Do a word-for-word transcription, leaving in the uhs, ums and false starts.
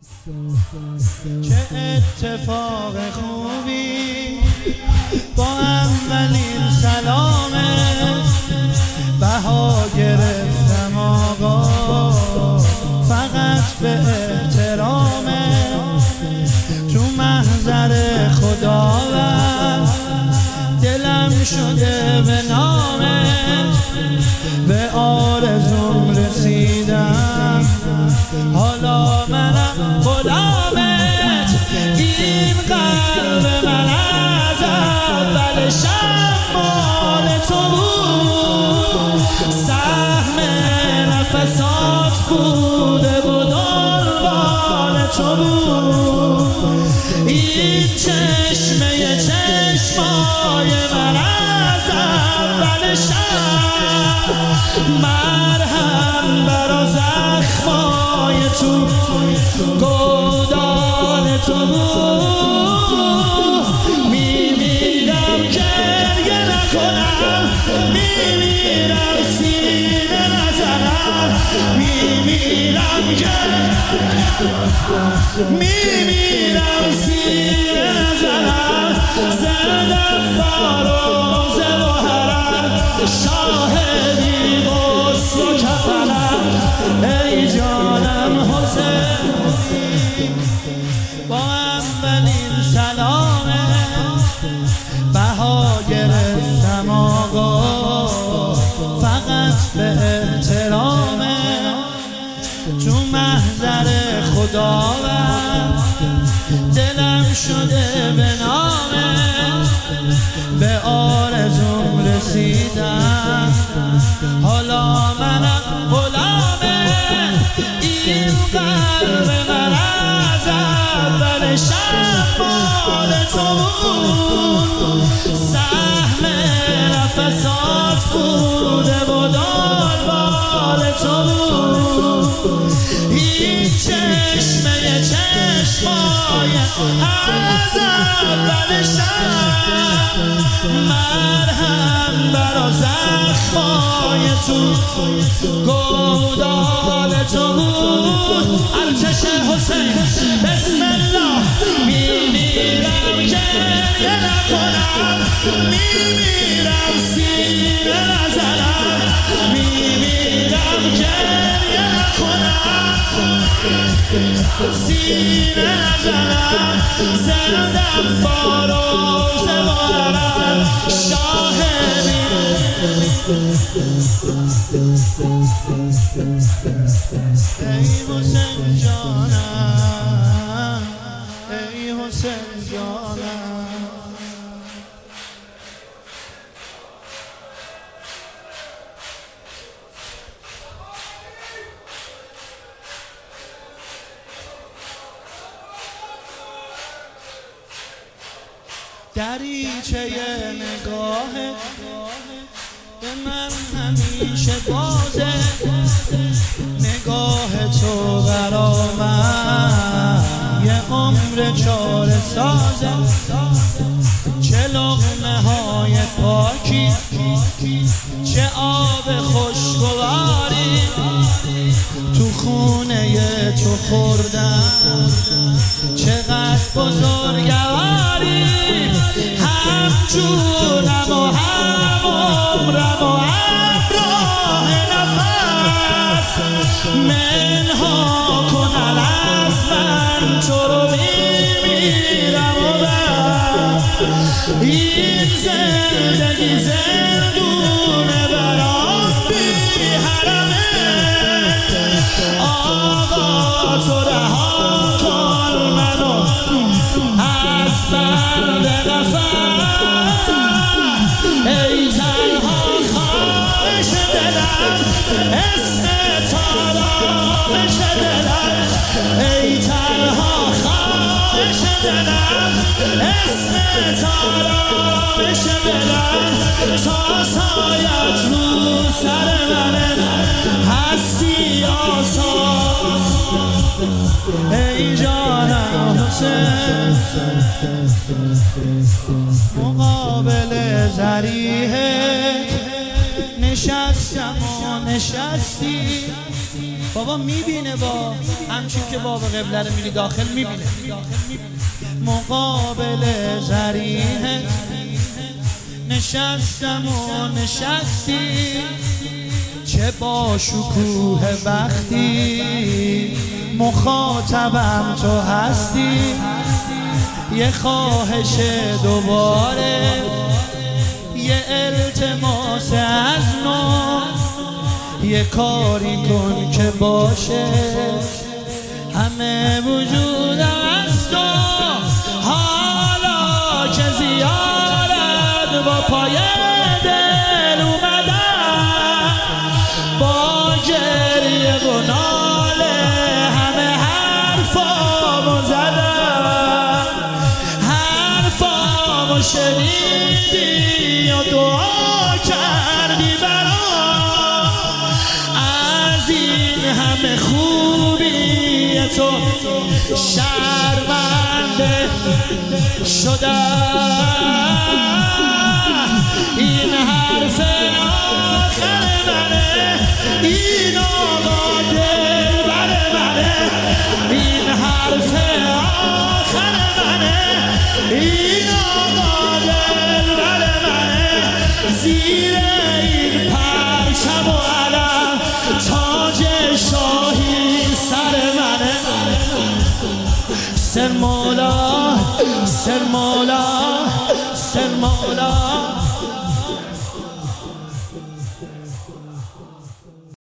چه اتفاق خوبی با اولین سلامت بها گرفتم آقا، فقط به احترامت تو محضر خداوند دلم شده به نامت، به آرزوم رسیدم حالا منم غلامت. این قلب من از اول شب مال تو بود، سهم نفسات بوده و دنبال تو بود. این چشمه چشمای من از اول شب مرهم برا زخمای تو گودال تو بود. میمیرم گریه نکنم، میمیرم سینه نزنم، میمیرم گریه میمیرم سینه نزنم، زندم با روزه و حرم، شاهدی غسل و کفنم ای جانم حسین. با اولین سلامت بها گرفتم آقا، فقط به احترامت تو محضر خداوند دلم شده به نامت، به آرزوم رسیدم حالا منم غلامت. این قلب من از اول شب مال تو بود، سهم نفسات بوده و دنبال تو بود. این چشمه چشمای از اول شب مرهم برا زخمای تو گودال تو بود. ارتش حسین بسم الله، میمیرم گریه نکنم، میمیرم سینه نزنم، میمیرم گریه نکنم، سینه نزنم، زندم با روزه و حرم، شاهدی ای حسین جانم، ای حسین جانم. دریچه نگاهت به من همیشه بازه، نگاه تو برا من یه عمر چاره سازه. چه لقمه های پاکی، چه آب خوشگواری تو خونه تو خوردم، چقدر بزرگواری. هم جونم و هم عمرم و هم راه نفس منها کنن از من، تو رو میمیرم و بس. این زندگی زندونه برام بی حرمت، آقا تو رها کن منو از بند قفس. ای تنها خواهش دلم، اسم تارامش دلم، ای تنها خواهش دلم، اسم تارامش دلم. تا سایت رو سر منه هستی آسان، ای جانم حسین. مقابل ذریحه نشستم و نشستی، بابا میبینه با همچین که باب قبله رو میری داخل میبینه. مقابل زریحه نشستم و نشستی، چه با شکوه بختی مخاطبم تو هستی. یه خواهش دوباره، یه التماس از نو، یه کاری کن که باشه همه وجودم از تو. حالا که زیارت با پای دل اومدم، با گریه و ناله همه حرفامو زدم. حرفامو شنیدی و دعا کردی برام، از این همه خوبی تو شرمنده شدم. این حرف آخر منه، این آقا دل بر منه. این حرف آخر منه، این آقا دل بر منه. زیر این پرچم و علم تاج شاهی سر منه. سر مولا، سر مولا، سر مولا.